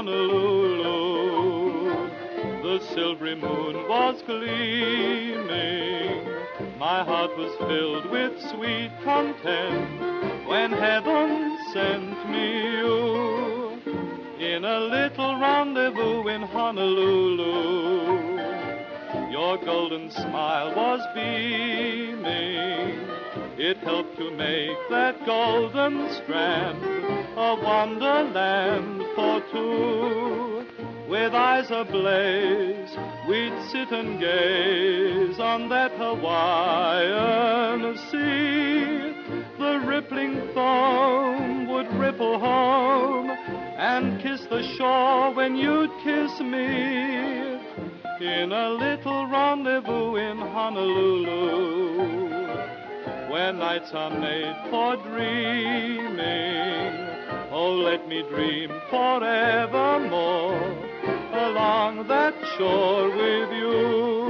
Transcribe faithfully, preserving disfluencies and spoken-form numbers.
Honolulu. The silvery moon was gleaming. My heart was filled with sweet content when heaven sent me you in a little rendezvous in Honolulu. Your golden smile was beaming. It helped to make that golden strand a wonderland for two. With eyes ablaze, we'd sit and gaze on that Hawaiian sea. The rippling foam would ripple home and kiss the shore when you'd kiss me in a little rendezvous in Honolulu, where nights are made for dreaming. Oh, let me dream forevermore along that shore with you.